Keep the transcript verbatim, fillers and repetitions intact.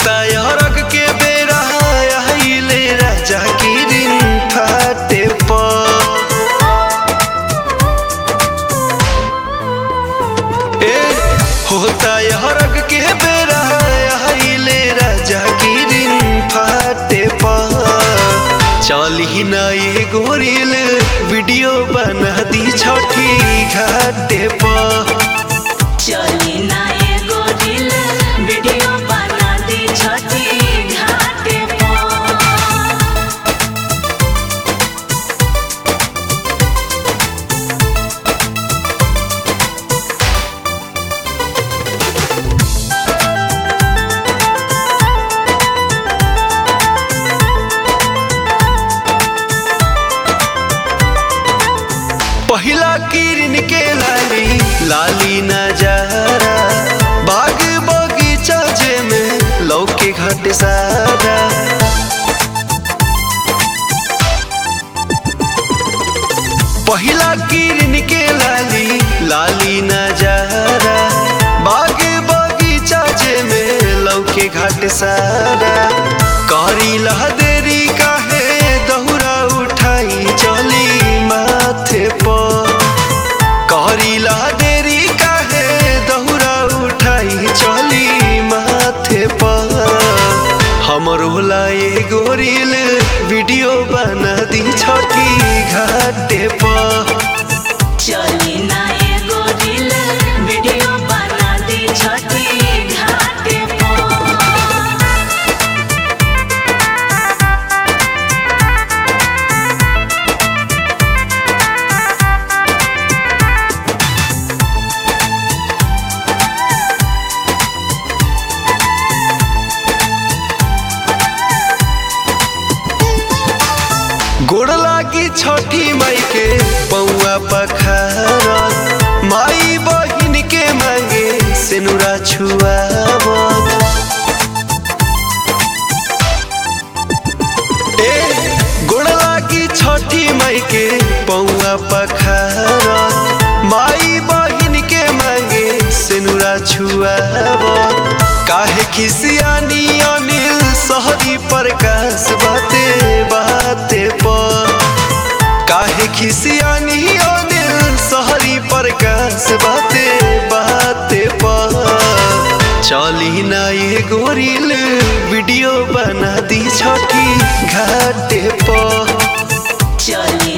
होता यरग के बेरा आइले राजा की दिन फाटे पर ए होता यरग के बेरा आइले राजा की दिन फाटे पर चली ना ये गोरिल वीडियो बना दी छठी घाटे पर चली ना ये गोरिल वीडियो बना दी छठी घाटे पर। पहिला किरण के लाली लाली नजारा बाग बगीचा जे में लौके घाट सारा पहिला किरण के लाली लाली नजारा बाग बगीचा जे में लौके घाट सारा करी लह देरी काहे दहुरा उठाई चली माथे पर करीला देरी काहे दहुरा उठाई चली माथे पर हमरो लाए गोरिल वीडियो बना दी छठी घाटे पर चली ना ये गोरिल वीडियो बना दी छठी घाटे पर। गोड़ लागी छठी माई के पौआ पखारत माई बहिन के मांगे सेनुरा छुआवत ए गोड़ लागी छठी माई के पौआ पखारत माई बहिन के मांगे सेनुरा छुआवत काहे खिसियानी अनिल सहरी प्रकाश बाते बाते पर काहे खिसियानी अनिल सहरी प्रकाश बाते बाते पर चली ना ये गोरिल वीडियो बना दी छठी घाटे पर चली